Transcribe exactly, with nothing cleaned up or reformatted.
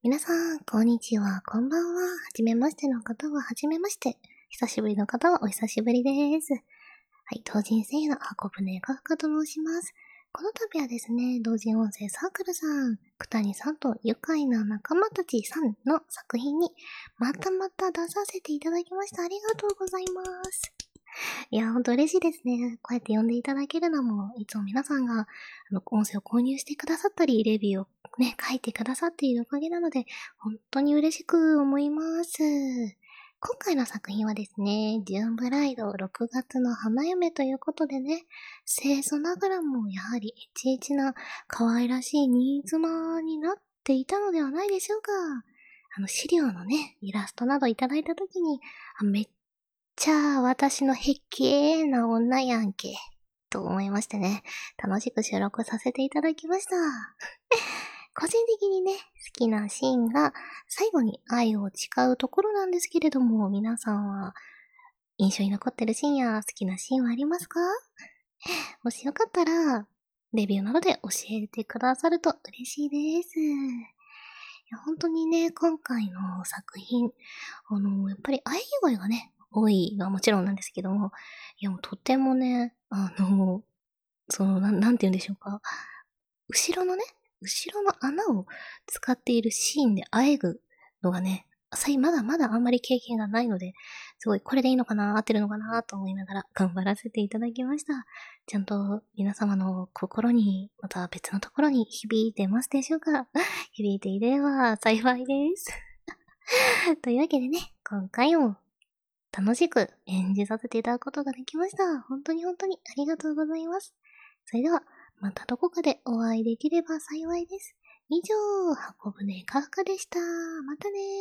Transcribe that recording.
皆さん、こんにちは、こんばんは。はじめましての方は、はじめまして。久しぶりの方は、お久しぶりです。はい、同人声優の箱舟かふかと申します。この度はですね、同人音声サークルさん、くたにさんと愉快な仲間たちさんの作品に、またまた出させていただきました。ありがとうございます。いや、ほんと嬉しいですね。こうやって呼んでいただけるのも、いつも皆さんが、あの、音声を購入してくださったり、レビューをね、書いてくださっているおかげなので、本当に嬉しく思います。今回の作品はですね、ジューンブライドろくがつの花嫁ということでね、清楚ながらもやはりエチエチな可愛らしい新妻になっていたのではないでしょうか。あの資料のね、イラストなどいただいたときに、あめっちゃ私のへっけーな女やんけ、と思いましてね、楽しく収録させていただきました。個人的にね、好きなシーンが最後に愛を誓うところなんですけれども、皆さんは印象に残ってるシーンや好きなシーンはありますか？もしよかったら、レビューなどで教えてくださると嬉しいです。いや本当にね、今回の作品、あの、やっぱり愛以外がね、多いのはもちろんなんですけども、いやもうとてもね、あの、その、なん、なんて言うんでしょうか。後ろのね、後ろの穴を使っているシーンであえぐのがね、さい、まだまだあんまり経験がないので、すごいこれでいいのかな、合ってるのかな、と思いながら頑張らせていただきました。ちゃんと皆様の心に、また別のところに響いてますでしょうか？響いていれば幸いです。というわけでね、今回も楽しく演じさせていただくことができました。本当に本当にありがとうございます。それでは、またどこかでお会いできれば幸いです。以上、箱舟かふかでした。またねー。